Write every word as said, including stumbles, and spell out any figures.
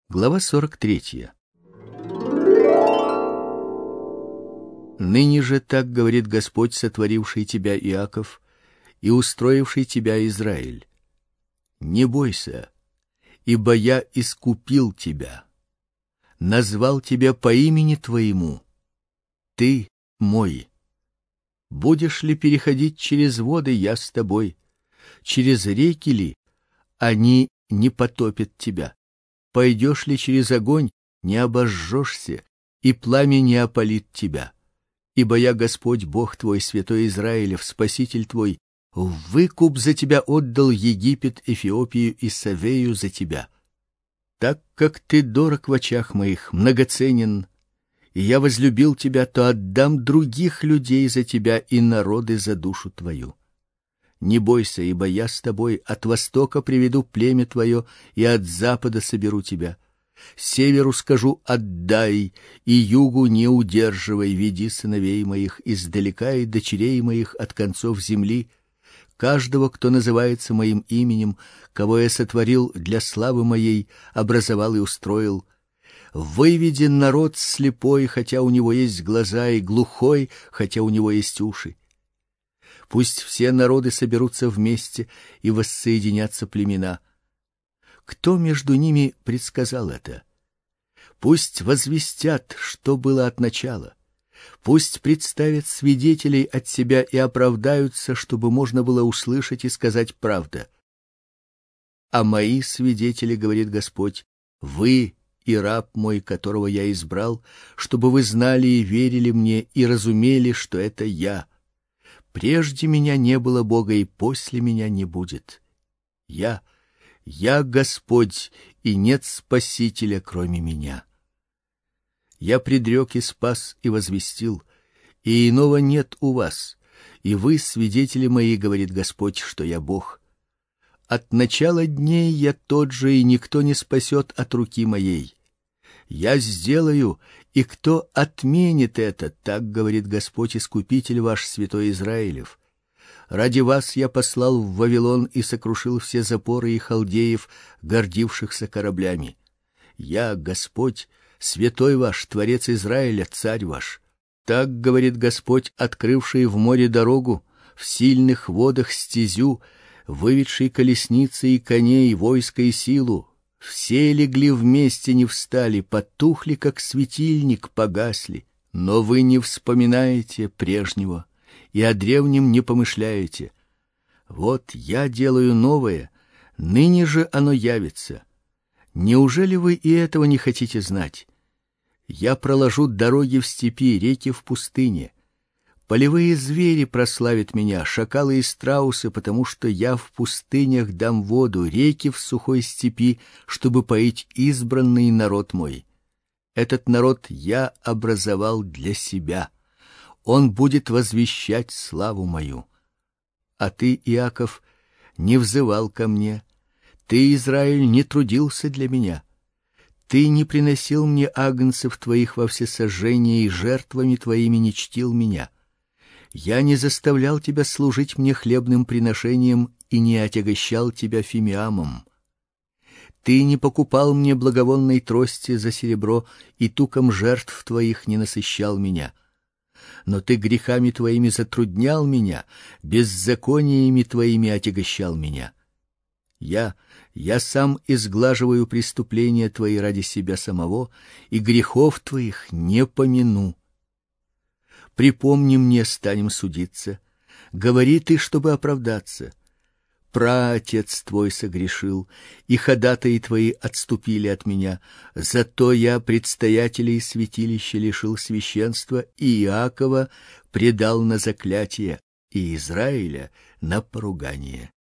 Глава сорок третья. Ныне же так говорит Господь, сотворивший тебя, Иаков, и устроивший тебя, Израиль: не бойся, ибо я искупил тебя, назвал тебя по имени твоему, ты мой. Будешь ли переходить через воды, я с тобой, через реки ли, они не потопят тебя. Пойдешь ли через огонь, не обожжешься, и пламя не опалит тебя. Ибо я Господь, Бог твой, святой Израилев, Спаситель твой, в выкуп за тебя отдал Египет, Эфиопию и Савею за тебя. Так как ты дорог в очах моих, многоценен, и я возлюбил тебя, то отдам других людей за тебя и народы за душу твою. Не бойся, ибо я с тобой, от востока приведу племя твое, и от запада соберу тебя. Северу скажу: отдай, и югу не удерживай, веди сыновей моих издалека и дочерей моих от концов земли, каждого, кто называется моим именем, кого я сотворил для славы моей, образовал и устроил. Выведи народ слепой, хотя у него есть глаза, и глухой, хотя у него есть уши. Пусть все народы соберутся вместе и воссоединятся племена. Кто между ними предсказал это? Пусть возвестят, что было от начала. Пусть представят свидетелей от себя и оправдаются, чтобы можно было услышать и сказать правда. А мои свидетели, говорит Господь, вы и раб мой, которого я избрал, чтобы вы знали и верили мне и разумели, что это я. Прежде меня не было Бога, и после меня не будет. Я, я Господь, и нет Спасителя, кроме меня. Я предрек и спас и возвестил, и иного нет у вас, и вы свидетели мои, говорит Господь, что я Бог. От начала дней я тот же, и никто не спасет от руки моей. Я сделаю, и кто отменит это, так говорит Господь, Искупитель ваш, святой Израилев. Ради вас я послал в Вавилон и сокрушил все запоры и халдеев, гордившихся кораблями. Я, Господь, святой ваш, Творец Израиля, царь ваш. Так говорит Господь, открывший в море дорогу, в сильных водах стезю, выведший колесницы и коней, войско и силу. Все легли вместе, не встали, потухли, как светильник, погасли. Но вы не вспоминаете прежнего, и о древнем не помышляете. Вот я делаю новое, ныне же оно явится. Неужели вы и этого не хотите знать? Я проложу дороги в степи, реки в пустыне. Полевые звери прославят меня, шакалы и страусы, потому что я в пустынях дам воду, реки в сухой степи, чтобы поить избранный народ мой. Этот народ я образовал для себя. Он будет возвещать славу мою. А ты, Иаков, не взывал ко мне. Ты, Израиль, не трудился для меня. Ты не приносил мне агнцев твоих во всесожжение и жертвами твоими не чтил меня. Я не заставлял тебя служить мне хлебным приношением и не отягощал тебя фимиамом. Ты не покупал мне благовонной трости за серебро и туком жертв твоих не насыщал меня. Но ты грехами твоими затруднял меня, беззакониями твоими отягощал меня. Я, я сам изглаживаю преступления твои ради себя самого, и грехов твоих не помяну. Припомни мне, станем судиться. Говори ты, чтобы оправдаться. Праотец твой согрешил, и ходатаи твои отступили от меня. Зато я предстоятелей святилища лишил священства, и Иакова предал на заклятие, и Израиля на поругание.